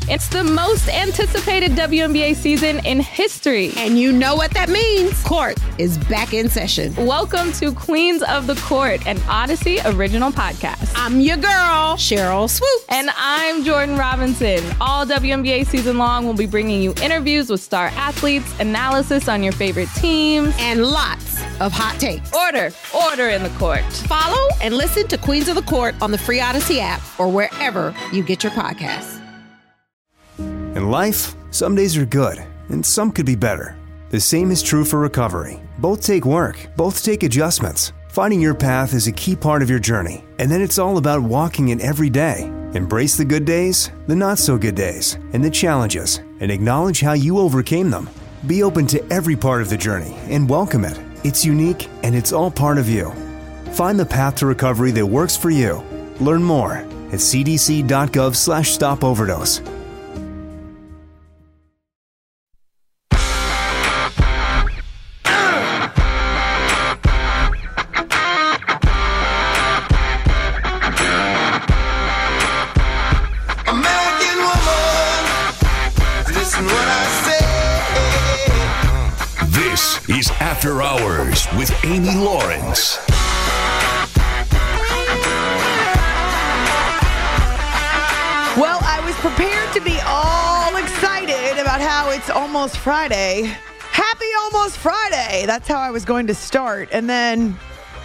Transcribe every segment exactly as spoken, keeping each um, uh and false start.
It's the most anticipated W N B A season in history. And you know what that means. Court is back in session. Welcome to Queens of the Court, an Odyssey original podcast. I'm your girl, Cheryl Swoop. And I'm Jordan Robinson. All W N B A season long, we'll be bringing you interviews with star athletes, analysis on your favorite teams, and lots of hot takes. Order, order in the court. Follow and listen to Queens of the Court on the free Odyssey app or wherever you get your podcasts. In life, some days are good, and some could be better. The same is true for recovery. Both take work, both take adjustments. Finding your path is a key part of your journey, and then it's all about walking it every day. Embrace the good days, the not-so-good days, and the challenges, and acknowledge how you overcame them. Be open to every part of the journey and welcome it. It's unique, and it's all part of you. Find the path to recovery that works for you. Learn more at c d c dot gov slash stop overdose. Is After Hours with Amy Lawrence. Well, I was prepared to be all excited about how it's almost Friday. Happy almost Friday. That's how I was going to start. And then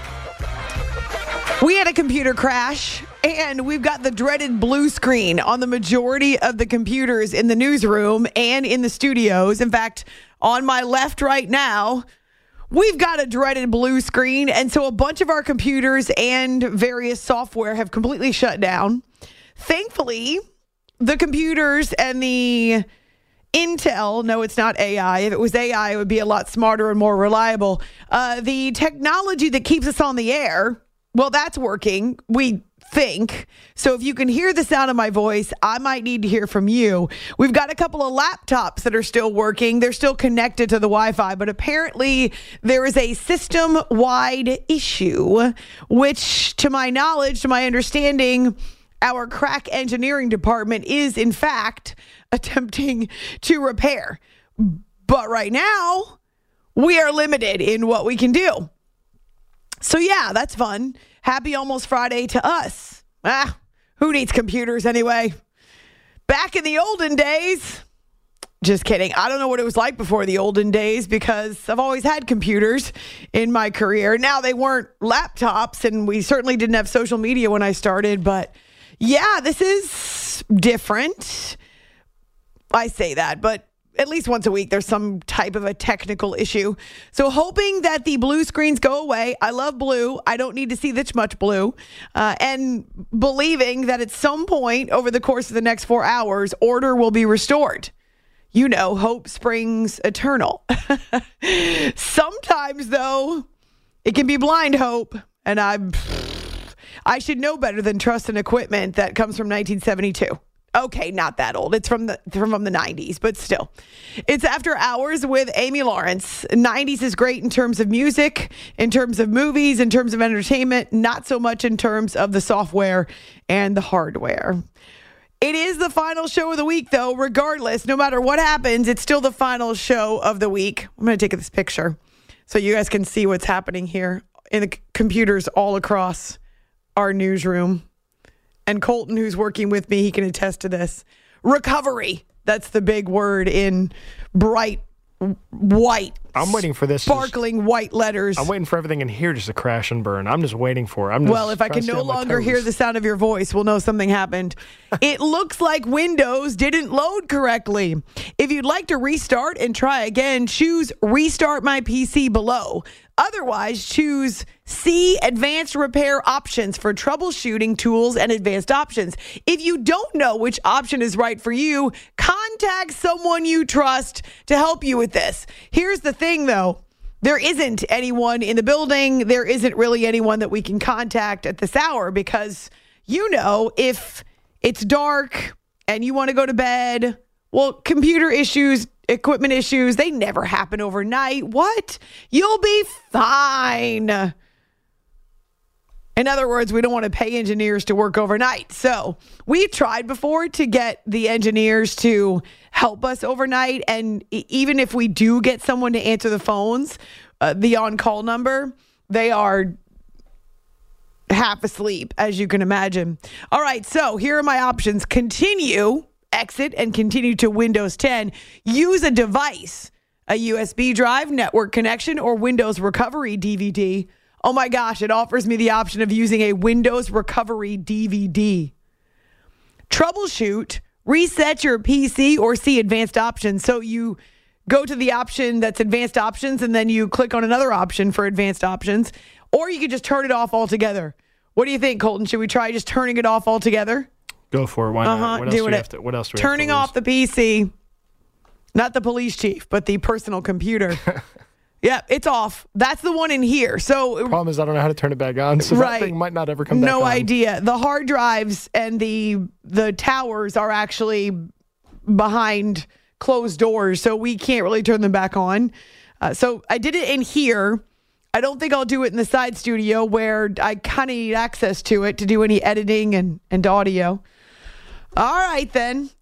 we had a computer crash, and we've got the dreaded blue screen on the majority of the computers in the newsroom and in the studios. In fact, on my left right now, we've got a dreaded blue screen. And so a bunch of our computers and various software have completely shut down. Thankfully, the computers and the Intel, no, it's not A I. If it was A I, it would be a lot smarter and more reliable. Uh, the technology that keeps us on the air, well, that's working. We think. So if you can hear the sound of my voice, I might need to hear from you. We've got a couple of laptops that are still working. They're still connected to the Wi-Fi, but apparently there is a system-wide issue, which to my knowledge, to my understanding, our crack engineering department is in fact attempting to repair. But right now, we are limited in what we can do. So yeah, that's fun. Happy almost Friday to us. Ah, who needs computers anyway? Back in the olden days, just kidding. I don't know what it was like before the olden days because I've always had computers in my career. Now they weren't laptops, and we certainly didn't have social media when I started. But yeah, this is different. I say that, but at least once a week, there's some type of a technical issue. So hoping that the blue screens go away. I love blue. I don't need to see this much blue. Uh, and believing that at some point over the course of the next four hours, order will be restored. You know, hope springs eternal. Sometimes, though, it can be blind hope. And I'm, I should know better than trust in equipment that comes from nineteen seventy-two. Okay, not that old. It's from the from the nineties, but still. It's After Hours with Amy Lawrence. nineties is great in terms of music, in terms of movies, in terms of entertainment, not so much in terms of the software and the hardware. It is the final show of the week, though, regardless. No matter what happens, it's still the final show of the week. I'm going to take this picture so you guys can see what's happening here in the computers all across our newsroom. And Colton, who's working with me, he can attest to this. Recovery. That's the big word in bright white. I'm waiting for this. Sparkling just, white letters. I'm waiting for everything in here just to crash and burn. I'm just waiting for it. I'm just well, if I can no longer hear the sound of your voice, we'll know something happened. It looks like Windows didn't load correctly. If you'd like to restart and try again, choose Restart My P C below. Otherwise, choose C, Advanced Repair Options for troubleshooting tools and advanced options. If you don't know which option is right for you, contact someone you trust to help you with this. Here's the thing, though. There isn't anyone in the building. There isn't really anyone that we can contact at this hour because, you know, if it's dark and you want to go to bed, well, computer issues, equipment issues, they never happen overnight. What? You'll be fine. And In other words, we don't want to pay engineers to work overnight. So we've tried before to get the engineers to help us overnight. And even if we do get someone to answer the phones, uh, the on-call number, they are half asleep, as you can imagine. All right, so here are my options. Continue, exit, and continue to Windows ten. Use a device, a U S B drive, network connection, or Windows Recovery D V D. Oh my gosh, it offers me the option of using a Windows Recovery D V D. Troubleshoot, reset your P C, or see advanced options. So you go to the option that's advanced options, and then you click on another option for advanced options. Or you could just turn it off altogether. What do you think, Colton? Should we try just turning it off altogether? Go for it. Why not? Uh-huh, What else do we doing have it. to, what else do we Turning have to off the P C. Not the police chief, but the personal computer. Yeah, it's off. That's the one in here. So Problem is I don't know how to turn it back on, so Right. that thing might not ever come back no on. idea. The hard drives and the the towers are actually behind closed doors, so we can't really turn them back on. Uh, so I did it in here. I don't think I'll do it in the side studio where I kind of need access to it to do any editing and, and audio. All right, then.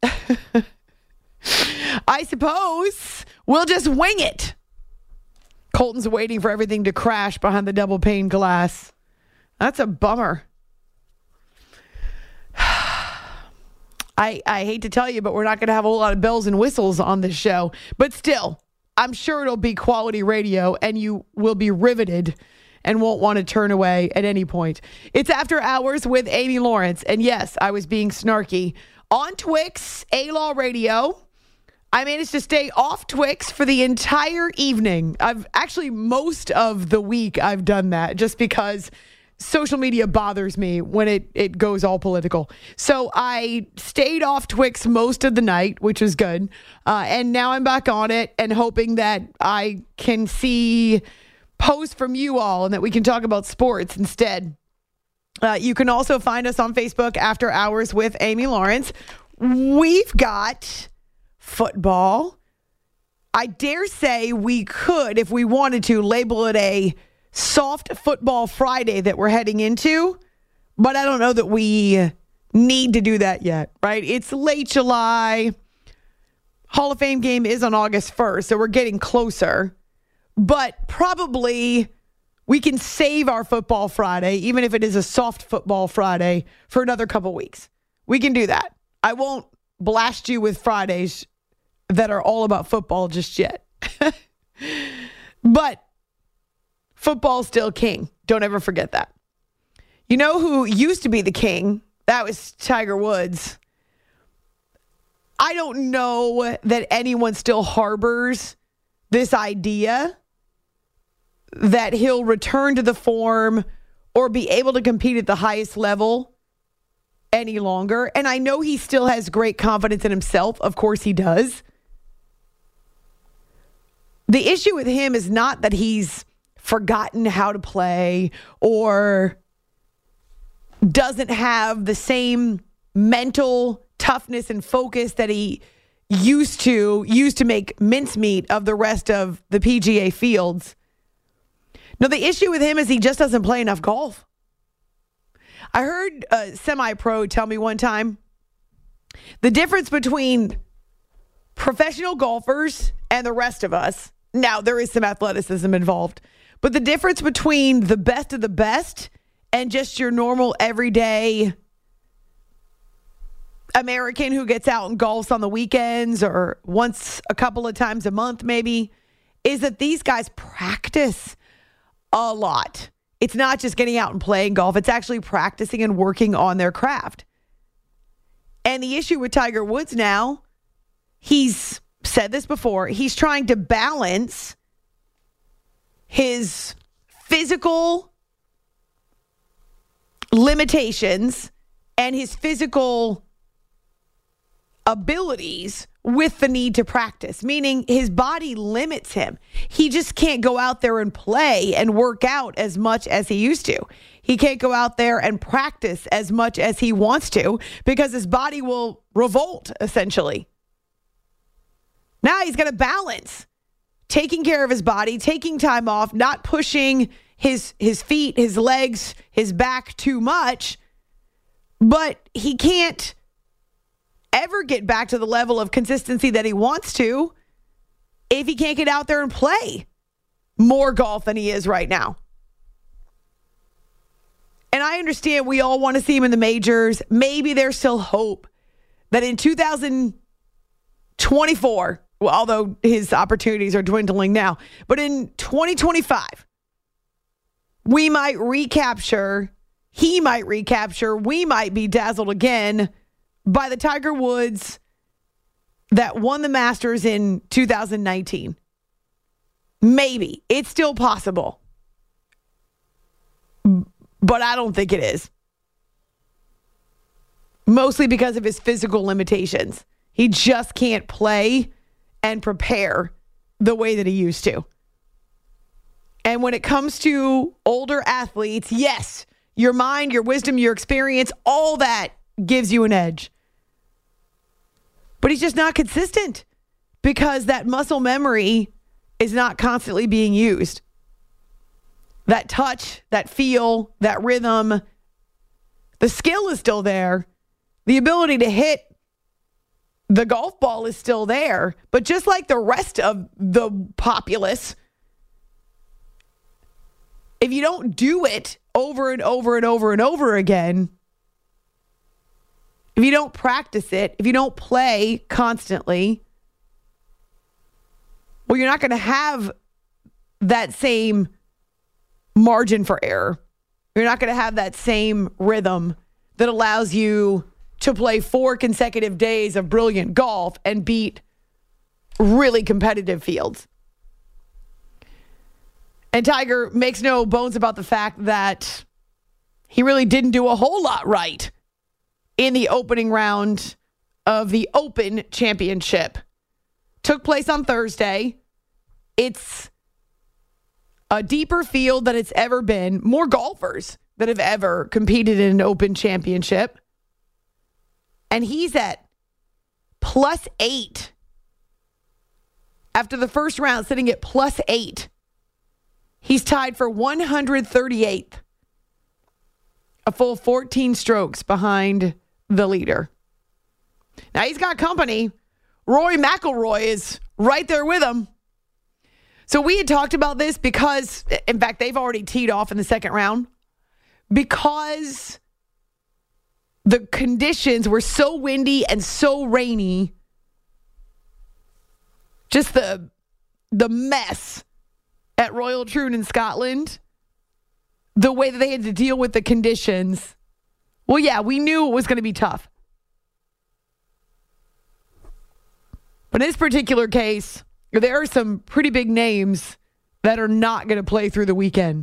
I suppose we'll just wing it. Colton's waiting for everything to crash behind the double pane glass. That's a bummer. I I hate to tell you, but we're not going to have a whole lot of bells and whistles on this show. But still, I'm sure it'll be quality radio, and you will be riveted and won't want to turn away at any point. It's After Hours with Amy Lawrence. And yes, I was being snarky. On Twix, A-Law Radio. I managed to stay off Twix for the entire evening. I've actually, most of the week, I've done that just because social media bothers me when it, it goes all political. So I stayed off Twix most of the night, which was good. Uh, and now I'm back on it and hoping that I can see posts from you all and that we can talk about sports instead. Uh, you can also find us on Facebook, After Hours with Amy Lawrence. We've got football. I dare say we could, if we wanted to, label it a soft football Friday that we're heading into, but I don't know that we need to do that yet, right? It's late July. Hall of Fame game is on August first, so we're getting closer, but probably we can save our football Friday, even if it is a soft football Friday, for another couple weeks. We can do that. I won't blast you with Fridays that are all about football just yet. But football's still king. Don't ever forget that. You know who used to be the king? That was Tiger Woods. I don't know that anyone still harbors this idea that he'll return to the form or be able to compete at the highest level any longer. And I know he still has great confidence in himself. Of course he does. The issue with him is not that he's forgotten how to play or doesn't have the same mental toughness and focus that he used to used to make mincemeat of the rest of the P G A fields. No, the issue with him is he just doesn't play enough golf. I heard a semi-pro tell me one time the difference between professional golfers and the rest of us. Now, there is some athleticism involved, but the difference between the best of the best and just your normal everyday American who gets out and golfs on the weekends or once a couple of times a month maybe is that these guys practice a lot. It's not just getting out and playing golf. It's actually practicing and working on their craft. And the issue with Tiger Woods now, he's said this before, he's trying to balance his physical limitations and his physical abilities with the need to practice, meaning his body limits him. He just can't go out there and play and work out as much as he used to. He can't go out there and practice as much as he wants to because his body will revolt, essentially. Now he's got to balance taking care of his body, taking time off, not pushing his his feet, his legs, his back too much, but he can't ever get back to the level of consistency that he wants to if he can't get out there and play more golf than he is right now. And I understand we all want to see him in the majors. Maybe there's still hope that in two thousand twenty-four, well, although his opportunities are dwindling now, but in twenty twenty-five, we might recapture, he might recapture, we might be dazzled again by the Tiger Woods that won the Masters in two thousand nineteen. Maybe. It's still possible. But I don't think it is. Mostly because of his physical limitations. He just can't play and prepare the way that he used to. And when it comes to older athletes, yes, your mind, your wisdom, your experience, all that gives you an edge. But he's just not consistent because that muscle memory is not constantly being used. That touch, that feel, that rhythm, the skill is still there. The ability to hit the golf ball is still there. But just like the rest of the populace, if you don't do it over and over and over and over again, if you don't practice it, if you don't play constantly, well, you're not going to have that same margin for error. You're not going to have that same rhythm that allows you to play four consecutive days of brilliant golf and beat really competitive fields. And Tiger makes no bones about the fact that he really didn't do a whole lot right in the opening round of the Open Championship. Took place on Thursday. It's a deeper field than it's ever been. More golfers that have ever competed in an Open Championship. And he's at plus eight. After the first round, sitting at plus eight. He's tied for one hundred thirty-eighth. A full fourteen strokes behind the leader. Now he's got company. Rory McIlroy is right there with him. So we had talked about this because, in fact, they've already teed off in the second round. Because the conditions were so windy and so rainy. Just the, the mess at Royal Troon in Scotland. The way that they had to deal with the conditions. Well, yeah, we knew it was going to be tough. But in this particular case, there are some pretty big names that are not going to play through the weekend.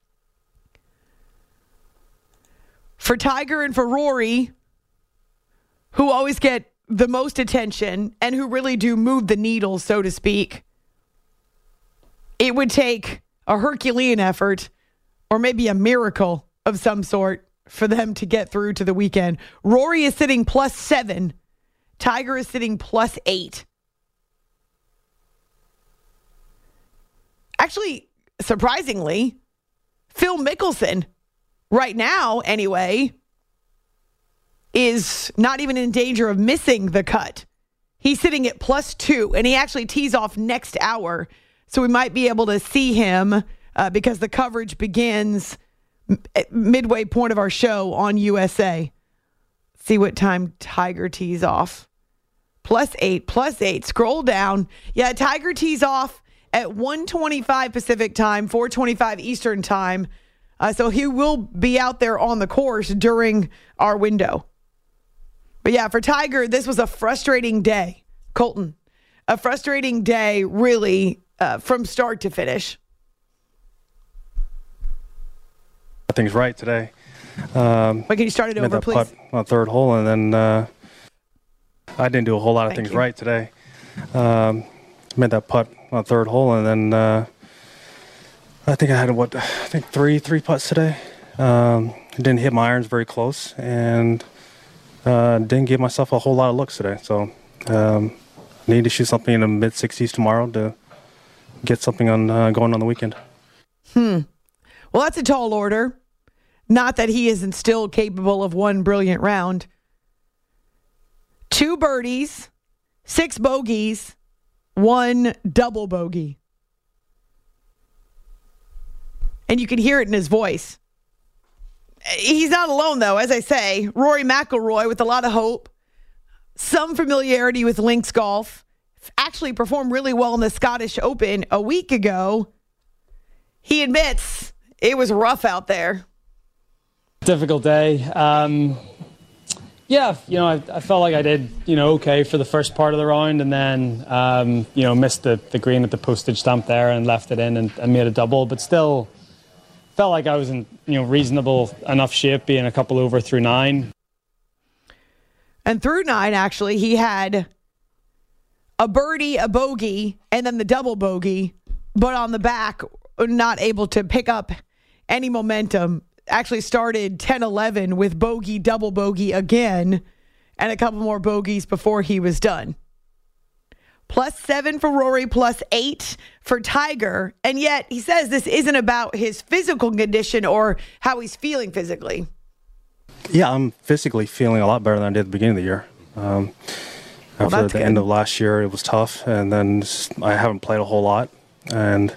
For Tiger and for Rory, who always get the most attention and who really do move the needle, so to speak, it would take a Herculean effort or maybe a miracle of some sort for them to get through to the weekend. Rory is sitting plus seven. Tiger is sitting plus eight. Actually, surprisingly, Phil Mickelson, right now anyway, is not even in danger of missing the cut. He's sitting at plus two, and he actually tees off next hour. So we might be able to see him uh, because the coverage begins at midway point of our show on U S A. See what time Tiger tees off. Plus eight, plus eight. Scroll down. Yeah, Tiger tees off at one twenty-five Pacific time, four twenty-five Eastern time. Uh, so he will be out there on the course during our window. But yeah, for Tiger, this was a frustrating day. Colton, a frustrating day, really, uh, from start to finish. Things right today. Um, but can you start it over, please? Putt on the third hole, and then uh, I didn't do a whole lot of Thank things you. right today. Um, made that putt on the third hole, and then uh, I think I had what I think three three putts today. Um, didn't hit my irons very close, and uh, didn't give myself a whole lot of looks today. So um, need to shoot something in the mid sixties tomorrow to get something on uh, going on the weekend. Hmm. Well, that's a tall order. Not that he isn't still capable of one brilliant round. Two birdies, six bogeys, one double bogey. And you can hear it in his voice. He's not alone, though. As I say, Rory McIlroy with a lot of hope, some familiarity with links golf, actually performed really well in the Scottish Open a week ago. He admits it was rough out there. Difficult day. Um, yeah, you know, I, I felt like I did, you know, okay for the first part of the round, and then, um, you know, missed the, the green at the postage stamp there and left it in and, and made a double, but still felt like I was in, you know, reasonable enough shape, being a couple over through nine. And through nine, actually, he had a birdie, a bogey, and then the double bogey, but on the back, not able to pick up any momentum. Actually started ten eleven with bogey, double bogey again, and a couple more bogeys before he was done. Plus seven for Rory, plus eight for Tiger. And yet he says this isn't about his physical condition or how he's feeling physically. Yeah, I'm physically feeling a lot better than I did at the beginning of the year. Um, Well, after that's the good. end of last year, it was tough, and then I haven't played a whole lot. And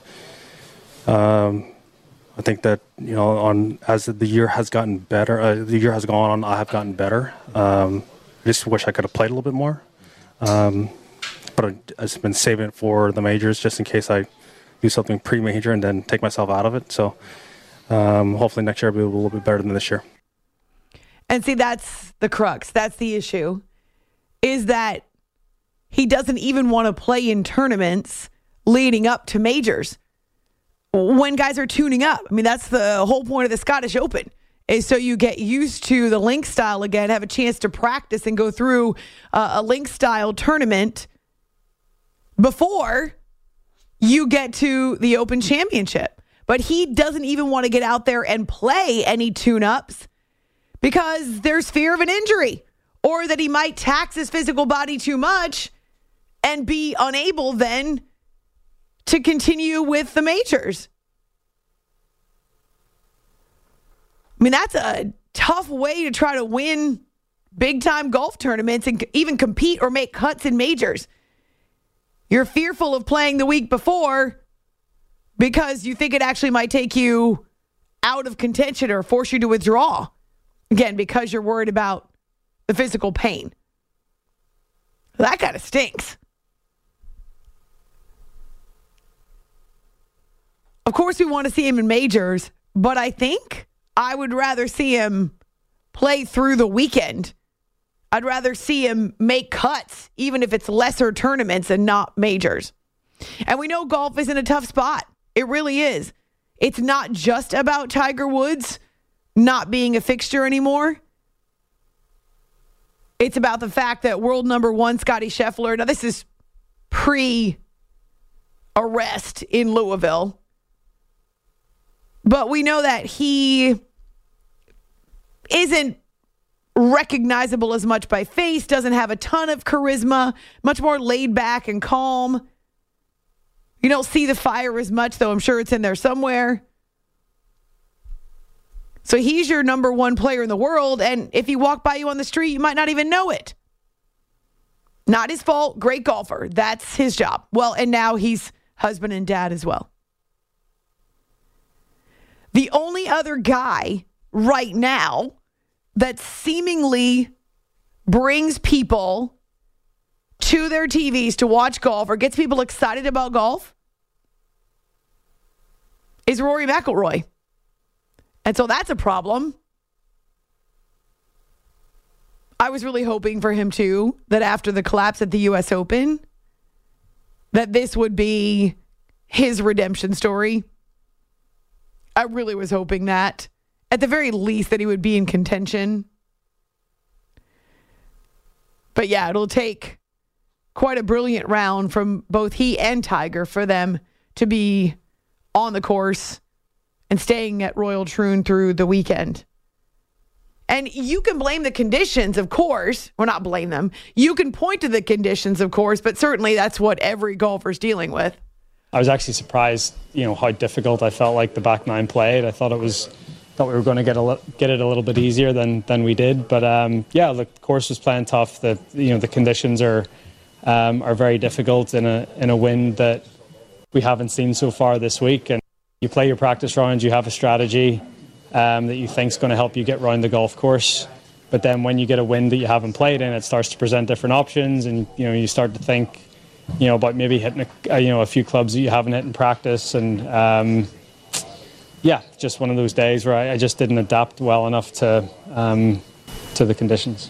um, I think that, you know, on as the year has gotten better, uh, the year has gone on, I have gotten better. Um, I just wish I could have played a little bit more. Um, but I, I've just been saving it for the majors just in case I do something pre-major and then take myself out of it. So um, hopefully next year I'll be a little bit better than this year. And see, that's the crux. That's the issue, is that he doesn't even want to play in tournaments leading up to majors when guys are tuning up. I mean, that's the whole point of the Scottish Open, is so you get used to the link style again, have a chance to practice and go through uh, a link style tournament before you get to the Open Championship. But he doesn't even want to get out there and play any tune-ups because there's fear of an injury, or that he might tax his physical body too much and be unable then to continue with the majors. I mean, that's a tough way to try to win big-time golf tournaments and even compete or make cuts in majors. You're fearful of playing the week before because you think it actually might take you out of contention or force you to withdraw. Again, because you're worried about the physical pain. That kind of stinks. Of course, we want to see him in majors, but I think I would rather see him play through the weekend. I'd rather see him make cuts, even if it's lesser tournaments and not majors. And we know golf is in a tough spot. It really is. It's not just about Tiger Woods not being a fixture anymore. It's about the fact that world number one, Scottie Scheffler, now this is pre-arrest in Louisville, but we know that he isn't recognizable as much by face, doesn't have a ton of charisma, much more laid back and calm. You don't see the fire as much, though I'm sure it's in there somewhere. So he's your number one player in the world, and if he walked by you on the street, you might not even know it. Not his fault. Great golfer. That's his job. Well, and now he's husband and dad as well. The only other guy right now that seemingly brings people to their T Vs to watch golf or gets people excited about golf is Rory McIlroy. And so that's a problem. I was really hoping for him too, that after the collapse at the U S Open, that this would be his redemption story. I really was hoping that. At the very least, that he would be in contention. But yeah, it'll take quite a brilliant round from both he and Tiger for them to be on the course and staying at Royal Troon through the weekend. And you can blame the conditions, of course. Well, not blame them. You can point to the conditions, of course, but certainly that's what every golfer's dealing with. I was actually surprised, you know, how difficult I felt like the back nine played. I thought it was, thought we were going to get a get it a little bit easier than than we did. But um, yeah, the course was playing tough. The you know the conditions are um, are very difficult in a in a wind that we haven't seen so far this week. And you play your practice rounds, you have a strategy um, that you think is going to help you get around the golf course. But then when you get a wind that you haven't played in, it starts to present different options, and you know you start to think, you know, about maybe hitting a, you know a few clubs that you haven't hit in practice, and um, yeah, just one of those days where I, I just didn't adapt well enough to um, to the conditions.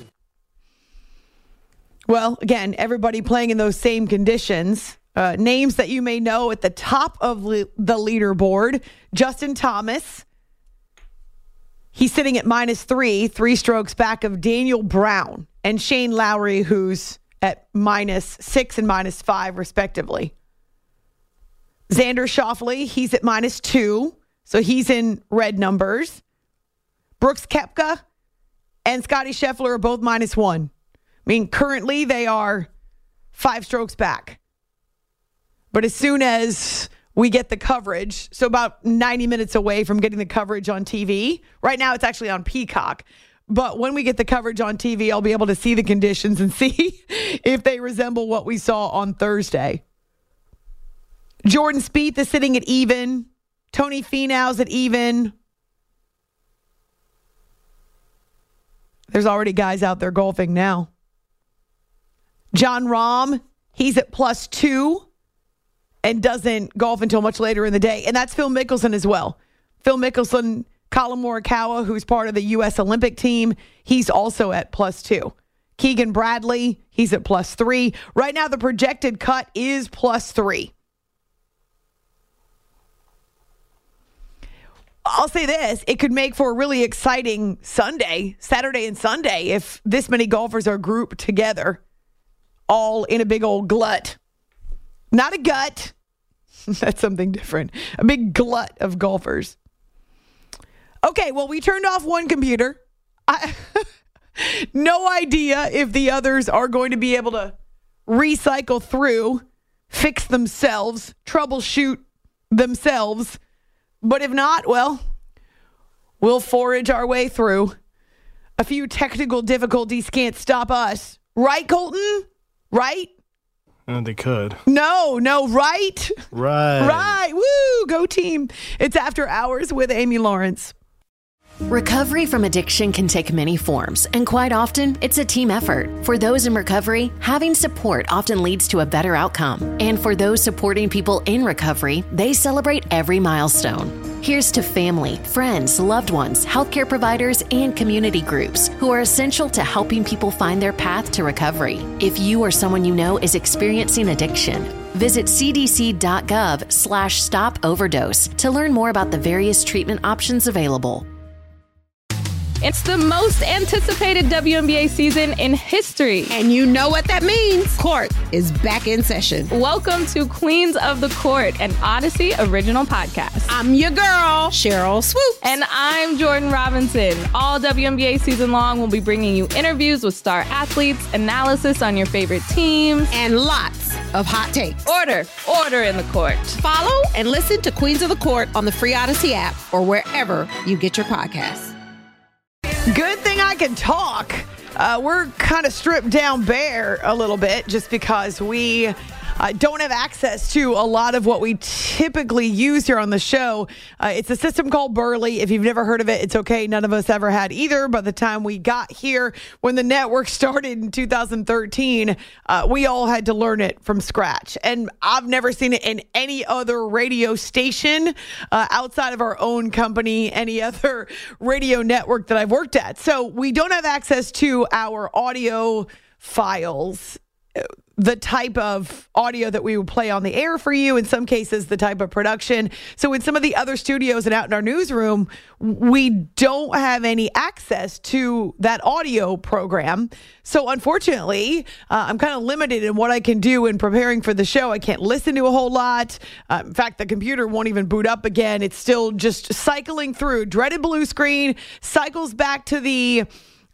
Well, again, everybody playing in those same conditions. Uh, names that you may know at the top of le- the leaderboard: Justin Thomas. He's sitting at minus three, three strokes back of Daniel Brown and Shane Lowry, who's at minus six and minus five, respectively. Xander Schauffele, he's at minus two, so he's in red numbers. Brooks Koepka and Scotty Scheffler are both minus one. I mean, currently they are five strokes back. But as soon as we get the coverage, so about ninety minutes away from getting the coverage on T V. Right now it's actually on Peacock. But when we get the coverage on T V, I'll be able to see the conditions and see if they resemble what we saw on Thursday. Jordan Spieth is sitting at even. Tony Finau's at even. There's already guys out there golfing now. Jon Rahm, he's at plus two and doesn't golf until much later in the day. And that's Phil Mickelson as well. Phil Mickelson, Colin Morikawa, who's part of the U S Olympic team, he's also at plus two. Keegan Bradley, he's at plus three. Right now, the projected cut is plus three. I'll say this, it could make for a really exciting Sunday, Saturday and Sunday, if this many golfers are grouped together, all in a big old glut. Not a gut. That's something different. A big glut of golfers. Okay, well, we turned off one computer. I no idea if the others are going to be able to recycle through, fix themselves, troubleshoot themselves. But if not, well, we'll forage our way through. A few technical difficulties can't stop us. Right, Colton? Right? Uh, they could. No, no, right? Right. Right. Woo, go team. It's After Hours with Amy Lawrence. Recovery from addiction can take many forms, and quite often, it's a team effort. For those in recovery, having support often leads to a better outcome. And for those supporting people in recovery, they celebrate every milestone. Here's to family, friends, loved ones, healthcare providers, and community groups who are essential to helping people find their path to recovery. If you or someone you know is experiencing addiction, visit cdc.gov slash stop overdose to learn more about the various treatment options available. It's the most anticipated W N B A season in history. And you know what that means. Court is back in session. Welcome to Queens of the Court, an Odyssey original podcast. I'm your girl, Cheryl Swoops. And I'm Jordan Robinson. All W N B A season long, we'll be bringing you interviews with star athletes, analysis on your favorite teams, and lots of hot takes. Order, order in the court. Follow and listen to Queens of the Court on the free Odyssey app or wherever you get your podcasts. Good thing I can talk. Uh, we're kind of stripped down bare a little bit just because we uh, don't have access to a lot of what we typically use here on the show. Uh, it's a system called Burley. If you've never heard of it, it's okay. None of us ever had either. By the time we got here, when the network started in two thousand thirteen, uh, we all had to learn it from scratch. And I've never seen it in any other radio station uh, outside of our own company, any other radio network that I've worked at. So we don't have access to our audio files, the type of audio that we would play on the air for you, in some cases, the type of production. So in some of the other studios and out in our newsroom, we don't have any access to that audio program. So unfortunately, uh, I'm kind of limited in what I can do in preparing for the show. I can't listen to a whole lot. Uh, in fact, the computer won't even boot up again. It's still just cycling through. Dreaded blue screen, cycles back to the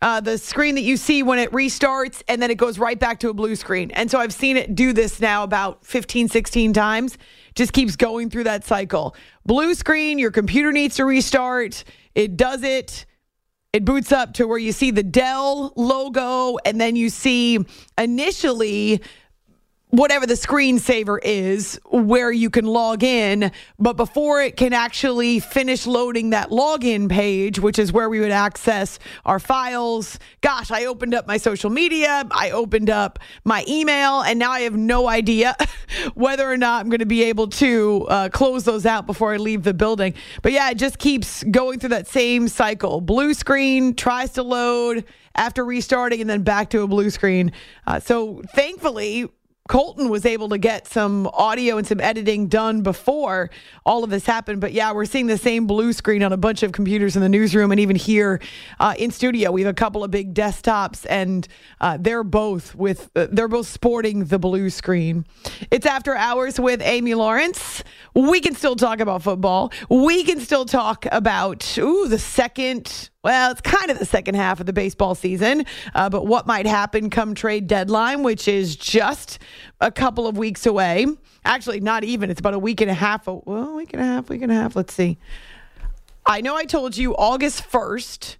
Uh, the screen that you see when it restarts, and then it goes right back to a blue screen. And so I've seen it do this now about fifteen, sixteen times. Just keeps going through that cycle. Blue screen, your computer needs to restart. It does it. It boots up to where you see the Dell logo, and then you see initially whatever the screensaver is where you can log in. But before it can actually finish loading that login page, which is where we would access our files. Gosh, I opened up my social media. I opened up my email, and now I have no idea whether or not I'm going to be able to uh, close those out before I leave the building. But yeah, it just keeps going through that same cycle. Blue screen, tries to load after restarting, and then back to a blue screen. Uh, so thankfully, Colton was able to get some audio and some editing done before all of this happened. But yeah, we're seeing the same blue screen on a bunch of computers in the newsroom, and even here uh, in studio, we have a couple of big desktops, and uh, they're both with uh, they're both sporting the blue screen. It's After Hours with Amy Lawrence. We can still talk about football. We can still talk about ooh the second. Well, it's kind of the second half of the baseball season, uh, but what might happen come trade deadline, which is just a couple of weeks away. Actually, not even. It's about a week and a half. Well, a week and a half, week and a half. Let's see. I know I told you August first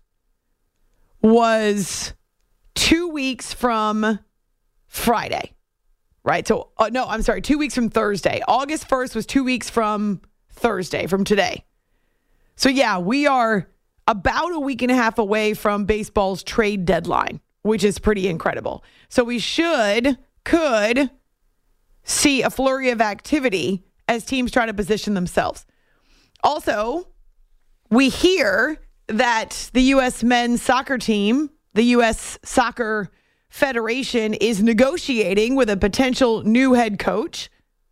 was two weeks from Friday, right? So, uh, no, I'm sorry, two weeks from Thursday. August first was two weeks from Thursday, from today. So, yeah, we are about a week and a half away from baseball's trade deadline, which is pretty incredible. So we should, could see a flurry of activity as teams try to position themselves. Also, we hear that the U S men's soccer team, the U S Soccer Federation, is negotiating with a potential new head coach.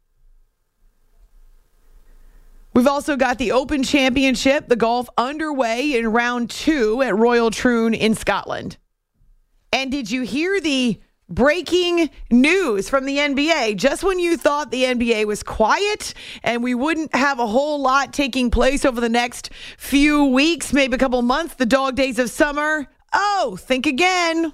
We've also got the Open Championship, the golf, underway in round two at Royal Troon in Scotland. And did you hear the breaking news from the N B A? Just when you thought the N B A was quiet and we wouldn't have a whole lot taking place over the next few weeks, maybe a couple months, the dog days of summer. Oh, think again.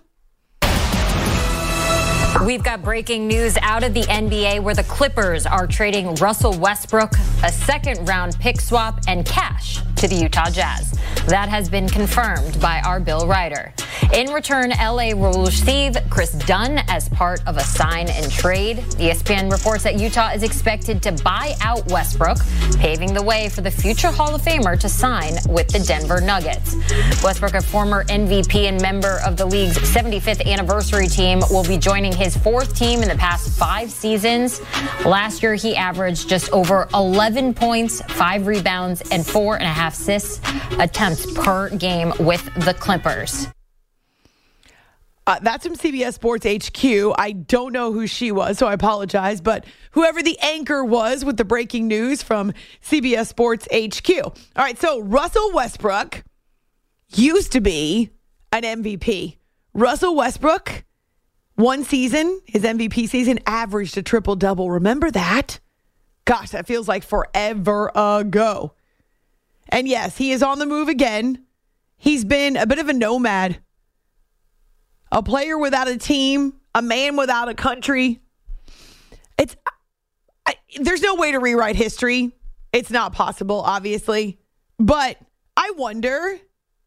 We've got breaking news out of the N B A where the Clippers are trading Russell Westbrook, a second round pick swap, and cash to the Utah Jazz. That has been confirmed by our Bill Ryder. In return, L A will receive Chris Dunn as part of a sign and trade. E S P N reports that Utah is expected to buy out Westbrook, paving the way for the future Hall of Famer to sign with the Denver Nuggets. Westbrook, a former M V P and member of the league's seventy-fifth anniversary team, will be joining his fourth team in the past five seasons. Last year, he averaged just over eleven points, five rebounds, and four and a half assists attempts per game with the Clippers. Uh, that's from C B S Sports H Q. I don't know who she was, so I apologize. But whoever the anchor was with the breaking news from C B S Sports H Q. All right, so Russell Westbrook used to be an M V P. Russell Westbrook, one season, his M V P season, averaged a triple-double. Remember that? Gosh, that feels like forever ago. And yes, he is on the move again. He's been a bit of a nomad. A player without a team, a man without a country. It's I, there's no way to rewrite history. It's not possible, obviously. But I wonder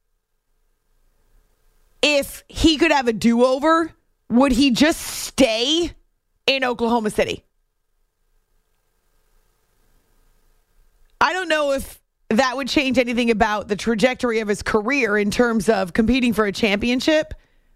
if he could have a do-over, would he just stay in Oklahoma City? I don't know if that would change anything about the trajectory of his career in terms of competing for a championship.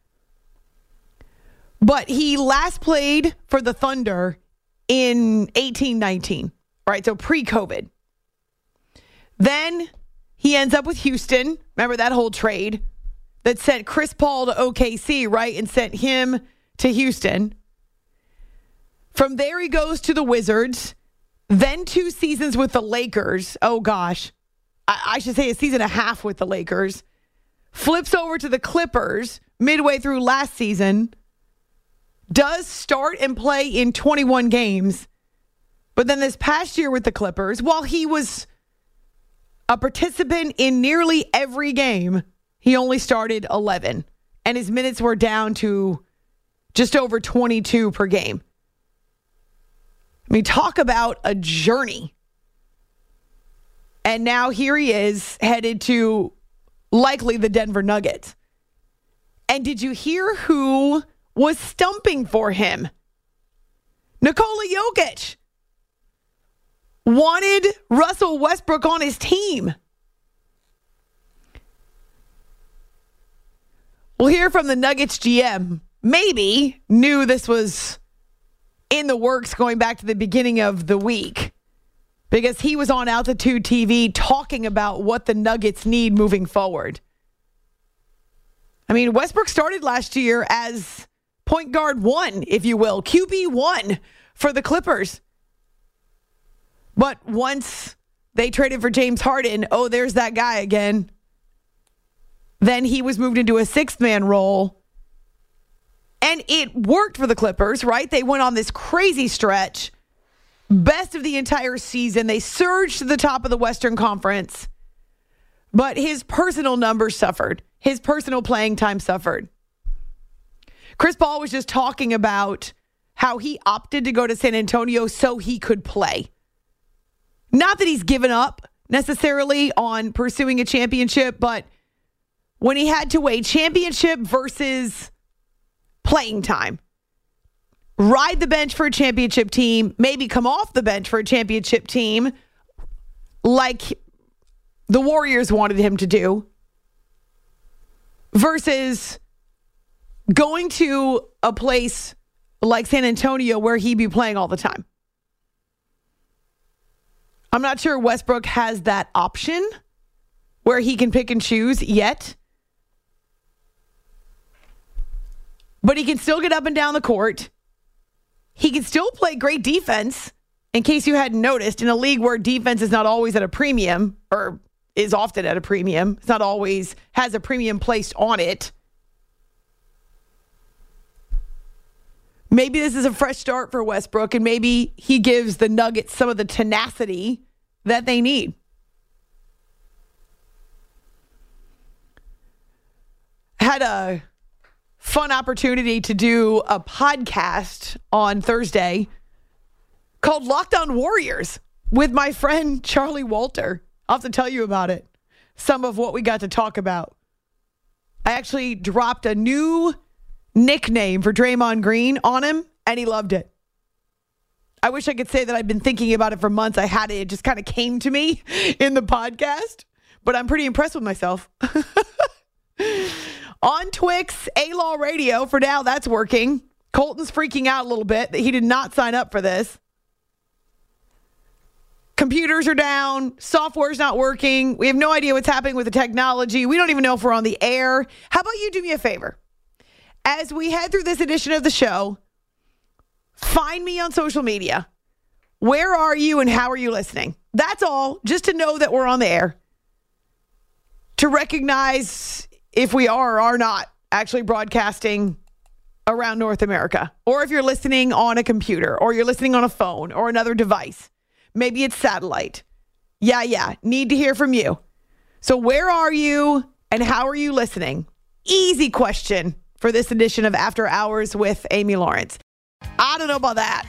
But he last played for the Thunder in eighteen nineteen, right? So pre-COVID. Then he ends up with Houston. Remember that whole trade that sent Chris Paul to O K C, right? And sent him to Houston. From there, he goes to the Wizards. Then two seasons with the Lakers. Oh, gosh. I, I should say a season and a half with the Lakers. Flips over to the Clippers midway through last season. Does start and play in twenty-one games. But then this past year with the Clippers, while he was a participant in nearly every game, he only started eleven. and his minutes were down to just over twenty-two per game. I mean, talk about a journey. And now here he is headed to likely the Denver Nuggets. And did you hear who was stumping for him? Nikola Jokic wanted Russell Westbrook on his team. We'll hear from the Nuggets G M. Maybe knew this was in the works going back to the beginning of the week, because he was on Altitude T V talking about what the Nuggets need moving forward. I mean, Westbrook started last year as point guard one, if you will, Q B one for the Clippers. But once they traded for James Harden, oh, there's that guy again. Then he was moved into a sixth-man role. And it worked for the Clippers, right? They went on this crazy stretch. Best of the entire season. They surged to the top of the Western Conference. But his personal numbers suffered. His personal playing time suffered. Chris Paul was just talking about how he opted to go to San Antonio so he could play. Not that he's given up necessarily on pursuing a championship, but when he had to weigh championship versus playing time, ride the bench for a championship team, maybe come off the bench for a championship team like the Warriors wanted him to do, versus going to a place like San Antonio where he'd be playing all the time. I'm not sure Westbrook has that option where he can pick and choose yet. But he can still get up and down the court. He can still play great defense, in case you hadn't noticed, in a league where defense is not always at a premium, or is often at a premium. It's not always has a premium placed on it. Maybe this is a fresh start for Westbrook, and maybe he gives the Nuggets some of the tenacity that they need. Had a fun opportunity to do a podcast on Thursday called Locked On Warriors with my friend Charlie Walter. I'll have to tell you about it. Some of what we got to talk about. I actually dropped a new nickname for Draymond Green on him, and he loved it. I wish I could say that I'd been thinking about it for months. I had it. It just kind of came to me in the podcast, but I'm pretty impressed with myself. On Twix, A-Law Radio, for now, that's working. Colton's freaking out a little bit that he did not sign up for this. Computers are down. Software's not working. We have no idea what's happening with the technology. We don't even know if we're on the air. How about you do me a favor? As we head through this edition of the show, find me on social media. Where are you and how are you listening? That's all, just to know that we're on the air. To recognize if we are or are not actually broadcasting around North America. Or if you're listening on a computer, or you're listening on a phone or another device. Maybe it's satellite. Yeah, yeah. Need to hear from you. So where are you and how are you listening? Easy question for this edition of After Hours with Amy Lawrence. I don't know about that.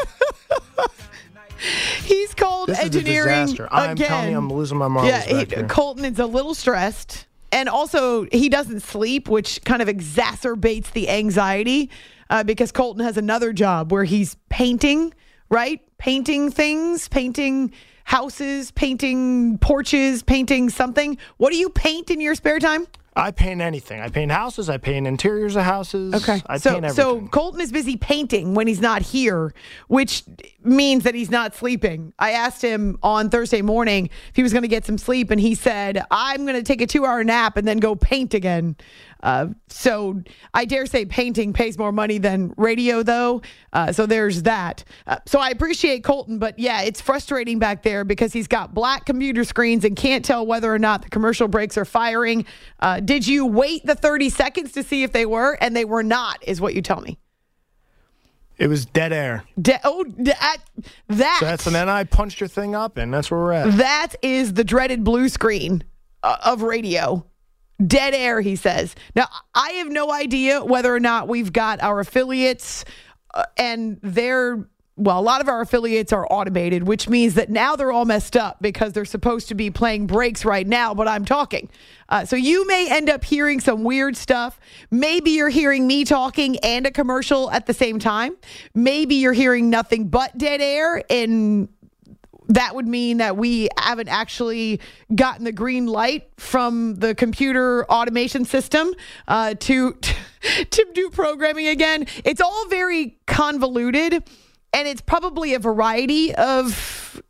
He's called this engineering is a disaster. I'm again. telling you, I'm losing my marbles. Yeah, he, back here. Colton is a little stressed. And also, he doesn't sleep, which kind of exacerbates the anxiety uh, because Colton has another job where he's painting, right? Painting things, painting houses, painting porches, painting something. What do you paint in your spare time? I paint anything. I paint houses. I paint interiors of houses. Okay. I so, paint everything. So Colton is busy painting when he's not here, which means that he's not sleeping. I asked him on Thursday morning if he was going to get some sleep, and he said, I'm going to take a two-hour nap and then go paint again. Uh, so I dare say painting pays more money than radio, though. Uh, so there's that. Uh, so I appreciate Colton, but yeah, it's frustrating back there because he's got black computer screens and can't tell whether or not the commercial breaks are firing. Uh, did you wait the thirty seconds to see if they were? And they were not, is what you tell me. It was dead air. De- oh, that. that So that's, and then I punched your thing up, and that's where we're at. That is the dreaded blue screen uh, of radio. Dead air, he says. Now, I have no idea whether or not we've got our affiliates uh, and they're, well, a lot of our affiliates are automated, which means that now they're all messed up because they're supposed to be playing breaks right now, but I'm talking. Uh, so you may end up hearing some weird stuff. Maybe you're hearing me talking and a commercial at the same time. Maybe you're hearing nothing but dead air, and that would mean that we haven't actually gotten the green light from the computer automation system uh, to, to do programming again. It's all very convoluted, and it's probably a variety of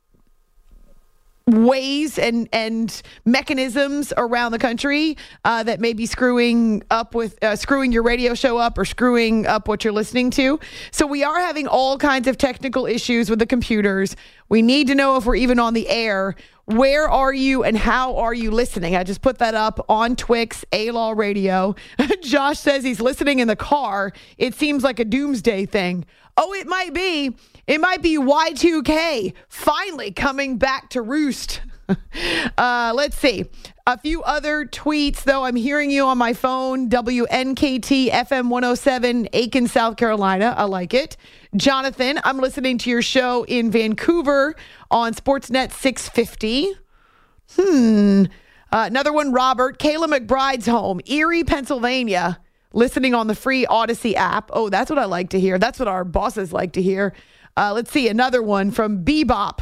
ways and and mechanisms around the country uh, that may be screwing up with uh, screwing your radio show up or screwing up what you're listening to. So we are having all kinds of technical issues with the computers. We need to know if we're even on the air. Where are you and how are you listening? I just put that up on Twix, A-Law Radio. Josh says he's listening in the car. It seems like a doomsday thing. Oh, it might be. It might be Y two K finally coming back to roost. uh, let's see. A few other tweets, though. I'm hearing you on my phone. W N K T F M one oh seven, Aiken, South Carolina. I like it. Jonathan, I'm listening to your show in Vancouver on Sportsnet six fifty. Hmm. Uh, another one, Robert. Kayla McBride's home, Erie, Pennsylvania. Listening on the free Odyssey app. Oh, that's what I like to hear. That's what our bosses like to hear. Uh, let's see. Another one from Bebop.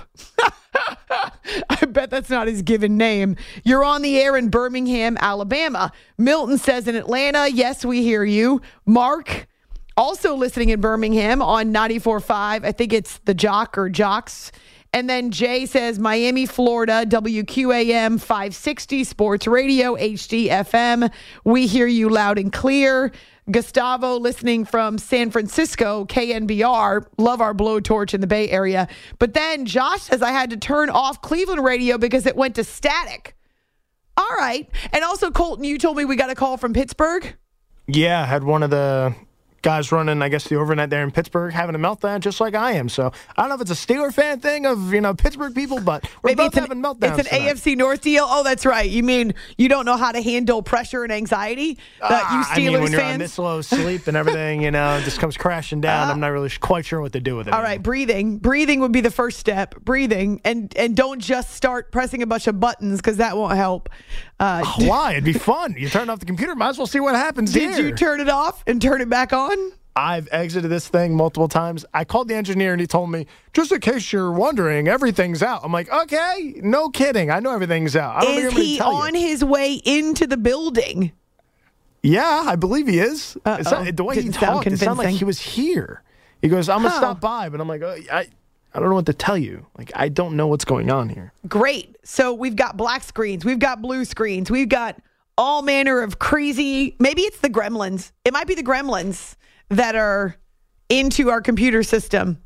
I bet that's not his given name. You're on the air in Birmingham, Alabama. Milton says in Atlanta, yes, we hear you. Mark, also listening in Birmingham on ninety-four point five. I think it's the Jock or Jocks. And then Jay says Miami, Florida, W Q A M five sixty Sports Radio, H D F M. We hear you loud and clear. Gustavo listening from San Francisco, K N B R. Love our blowtorch in the Bay Area. But then Josh says I had to turn off Cleveland radio because it went to static. All right. And also, Colton, you told me we got a call from Pittsburgh. Yeah, I had one of the guys running, I guess, the overnight there in Pittsburgh having a meltdown just like I am. So I don't know if it's a Steeler fan thing of, you know, Pittsburgh people, but we're Maybe both an, having meltdowns. It's an tonight. A F C North deal. Oh, that's right. You mean you don't know how to handle pressure and anxiety? That uh, you Steelers I mean, when you're fans? on this low sleep and everything, you know, just comes crashing down. Uh, I'm not really quite sure what to do with it. All anymore. Right, breathing. Breathing would be the first step. Breathing. And and don't just start pressing a bunch of buttons because that won't help. Uh, Why? It'd be fun. You turn off the computer, might as well see what happens Did here. you turn it off and turn it back on? I've exited this thing multiple times. I called the engineer and he told me, just in case you're wondering, everything's out. I'm like, okay, no kidding. I know everything's out. I don't is think he tell on you. his way into the building? Yeah, I believe he is. It's not, the way Didn't he sound talked, it sounded like he was here. He goes, I'm going to Huh. stop by. But I'm like, oh, I, I don't know what to tell you. Like, I don't know what's going on here. Great. So we've got black screens. We've got blue screens. We've got all manner of crazy. Maybe it's the gremlins. It might be the gremlins that are into our computer system.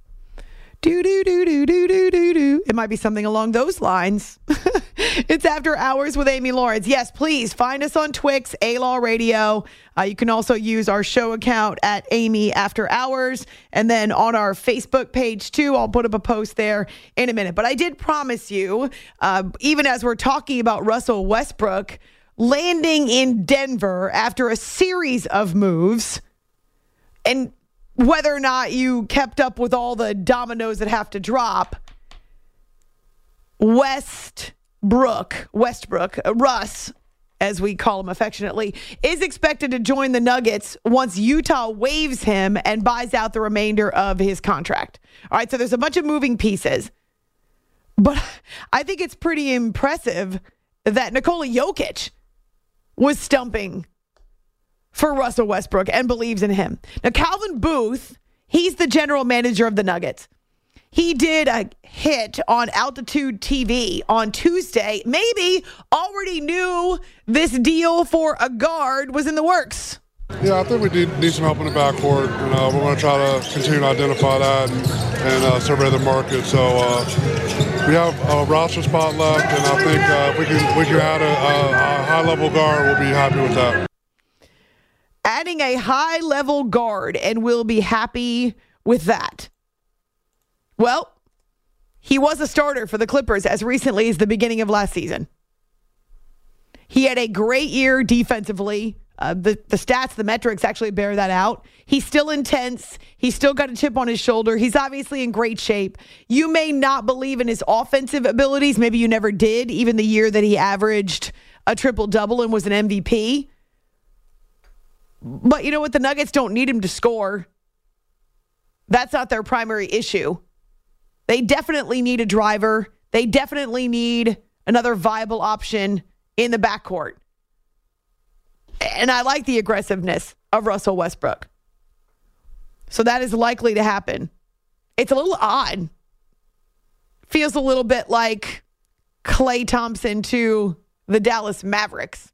Do, do, do, do, do, do, do, do. It might be something along those lines. It's After Hours with Amy Lawrence. Yes, please find us on Twix, A-Law Radio. Uh, you can also use our show account at Amy After Hours. And then on our Facebook page, too, I'll put up a post there in a minute. But I did promise you, uh, even as we're talking about Russell Westbrook landing in Denver after a series of moves, and whether or not you kept up with all the dominoes that have to drop, Westbrook, Westbrook, uh, Russ, as we call him affectionately, is expected to join the Nuggets once Utah waives him and buys out the remainder of his contract. All right, so there's a bunch of moving pieces. But I think it's pretty impressive that Nikola Jokic was stumping for Russell Westbrook and believes in him. Now, Calvin Booth, he's the general manager of the Nuggets. He did a hit on Altitude T V on Tuesday. Maybe already knew this deal for a guard was in the works. Yeah, I think we need, need some help in the backcourt, and uh, we're going to try to continue to identify that and, and uh, survey the market. So uh, we have a roster spot left, and I think uh, if we can, we can add a, a, a high-level guard, we'll be happy with that. Adding a high-level guard, and we'll be happy with that. Well, he was a starter for the Clippers as recently as the beginning of last season. He had a great year defensively. Uh, the, the stats, the metrics actually bear that out. He's still intense. He's still got a chip on his shoulder. He's obviously in great shape. You may not believe in his offensive abilities. Maybe you never did, even the year that he averaged a triple-double and was an M V P. But you know what? The Nuggets don't need him to score. That's not their primary issue. They definitely need a driver. They definitely need another viable option in the backcourt. And I like the aggressiveness of Russell Westbrook. So that is likely to happen. It's a little odd. Feels a little bit like Klay Thompson to the Dallas Mavericks.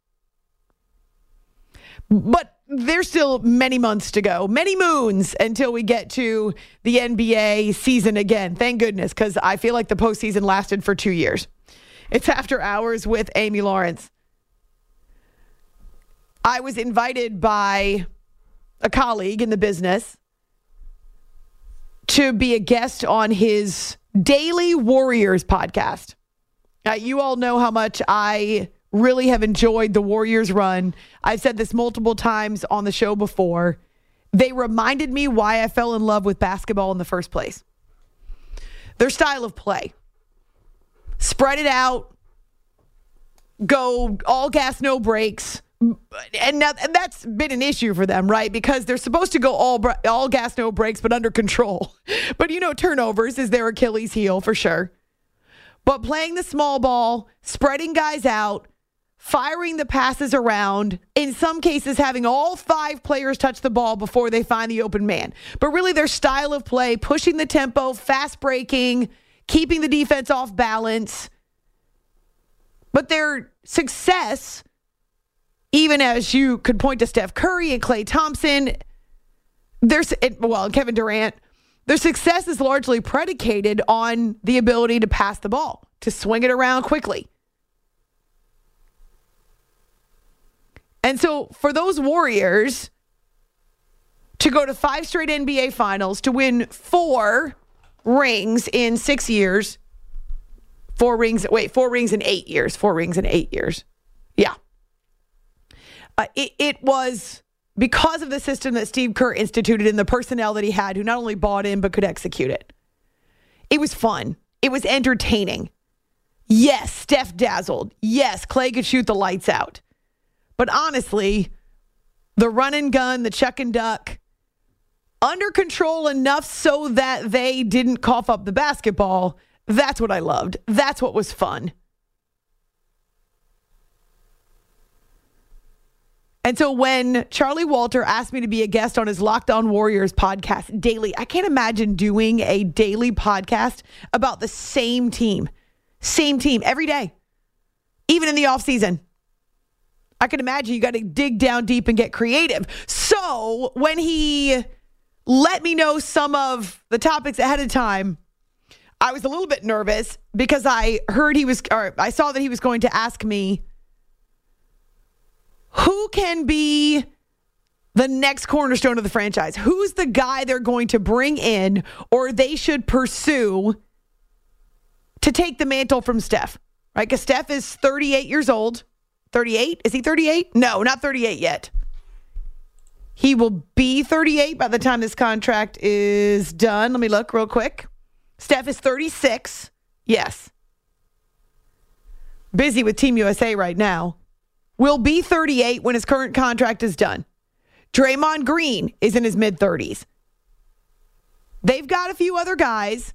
But there's still many months to go, many moons until we get to the N B A season again. Thank goodness, because I feel like the postseason lasted for two years. It's After Hours with Amy Lawrence. I was invited by a colleague in the business to be a guest on his Daily Warriors podcast. Now, you all know how much I really have enjoyed the Warriors run. I've said this multiple times on the show before. They reminded me why I fell in love with basketball in the first place. Their style of play. Spread it out. Go all gas, no breaks. And now and that's been an issue for them, right? Because they're supposed to go all all gas, no breaks, but under control. But, you know, turnovers is their Achilles heel for sure. But playing the small ball, spreading guys out, firing the passes around, in some cases having all five players touch the ball before they find the open man. But really their style of play, pushing the tempo, fast breaking, keeping the defense off balance. But their success, even as you could point to Steph Curry and Klay Thompson, there's well, Kevin Durant, their success is largely predicated on the ability to pass the ball, to swing it around quickly. And so for those Warriors to go to five straight N B A finals, to win four rings in six years, four rings, wait, four rings in eight years, four rings in eight years. Yeah. Uh, it, it was because of the system that Steve Kerr instituted and the personnel that he had, who not only bought in, but could execute it. It was fun. It was entertaining. Yes, Steph dazzled. Yes, Klay could shoot the lights out. But honestly, the run and gun, the chuck and duck, under control enough so that they didn't cough up the basketball, that's what I loved. That's what was fun. And so when Charlie Walter asked me to be a guest on his Locked On Warriors podcast daily, I can't imagine doing a daily podcast about the same team. Same team every day. Even in the off season. I can imagine you got to dig down deep and get creative. So when he let me know some of the topics ahead of time, I was a little bit nervous because I heard he was, or I saw that he was going to ask me, who can be the next cornerstone of the franchise? Who's the guy they're going to bring in or they should pursue to take the mantle from Steph? Right? Because Steph is thirty-eight years old. thirty-eight? Is he thirty-eight? No, not thirty-eight yet. He will be thirty-eight by the time this contract is done. Let me look real quick. Steph is thirty-six. Yes. Busy with Team U S A right now. Will be thirty-eight when his current contract is done. Draymond Green is in his mid-thirties. They've got a few other guys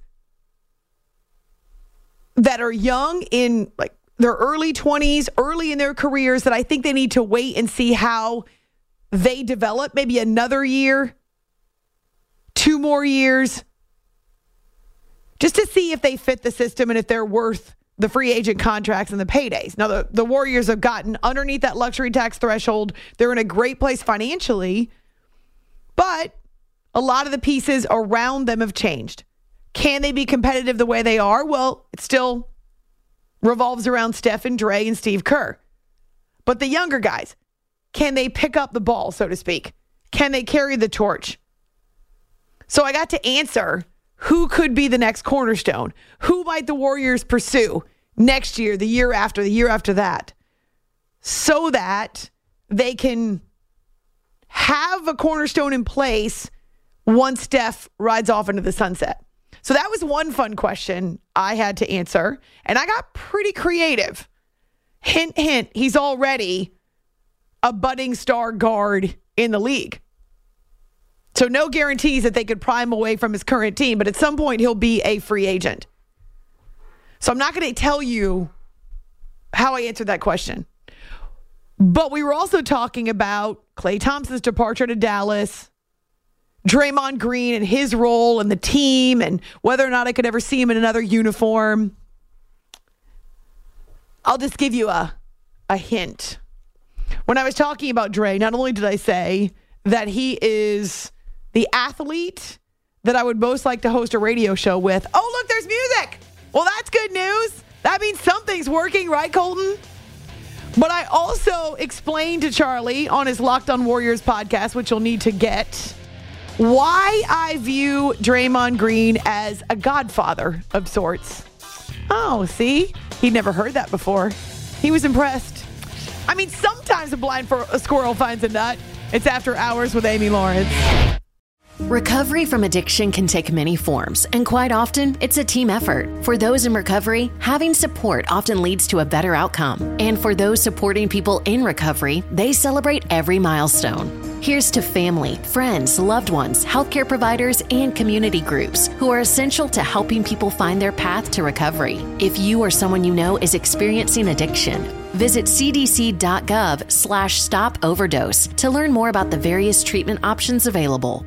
that are young in like their early twenties, early in their careers, that I think they need to wait and see how they develop. Maybe another year, two more years, just to see if they fit the system and if they're worth the free agent contracts and the paydays. Now, the, the Warriors have gotten underneath that luxury tax threshold. They're in a great place financially, but a lot of the pieces around them have changed. Can they be competitive the way they are? Well, it still revolves around Steph and Dre and Steve Kerr. But the younger guys, can they pick up the ball, so to speak? Can they carry the torch? So I got to answer who could be the next cornerstone. Who might the Warriors pursue next year, the year after, the year after that? so that they can have a cornerstone in place once Steph rides off into the sunset? So that was one fun question I had to answer, and I got pretty creative. Hint, hint, he's already a budding star guard in the league. So no guarantees that they could pry him away from his current team, but at some point he'll be a free agent. So I'm not going to tell you how I answered that question. But we were also talking about Klay Thompson's departure to Dallas, Draymond Green and his role in the team, and whether or not I could ever see him in another uniform. I'll just give you a, a hint. When I was talking about Dre, not only did I say that he is the athlete that I would most like to host a radio show with. Oh, look, there's music. Well, that's good news. That means something's working, right, Colton? But I also explained to Charlie on his Locked on Warriors podcast, which you'll need to get, why I view Draymond Green as a godfather of sorts. Oh, see? He'd never heard that before. He was impressed. I mean, sometimes a blind for a squirrel finds a nut. It's After Hours with Amy Lawrence. Recovery from addiction can take many forms, and quite often, it's a team effort. For those in recovery, having support often leads to a better outcome. And for those supporting people in recovery, they celebrate every milestone. Here's to family, friends, loved ones, healthcare providers, and community groups who are essential to helping people find their path to recovery. If you or someone you know is experiencing addiction, visit cdc.gov slash stop overdose to learn more about the various treatment options available.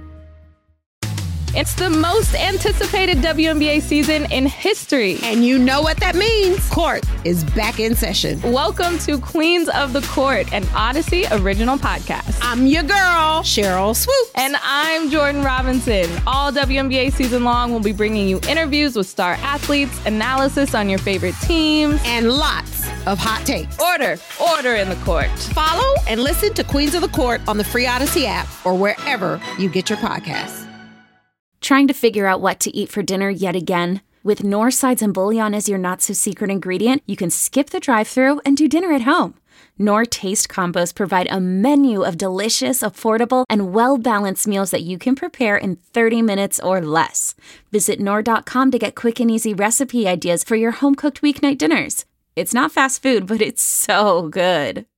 It's the most anticipated W N B A season in history. And you know what that means. Court is back in session. Welcome to Queens of the Court, an Odyssey original podcast. I'm your girl, Cheryl Swoops. And I'm Jordan Robinson. All W N B A season long, we'll be bringing you interviews with star athletes, analysis on your favorite teams, and lots of hot takes. Order, order in the court. Follow and listen to Queens of the Court on the free Odyssey app or wherever you get your podcasts. Trying to figure out what to eat for dinner yet again? With Knorr Sides and Bouillon as your not-so-secret ingredient, you can skip the drive-thru and do dinner at home. Knorr Taste Combos provide a menu of delicious, affordable, and well-balanced meals that you can prepare in thirty minutes or less. Visit Knorr dot com to get quick and easy recipe ideas for your home-cooked weeknight dinners. It's not fast food, but it's so good.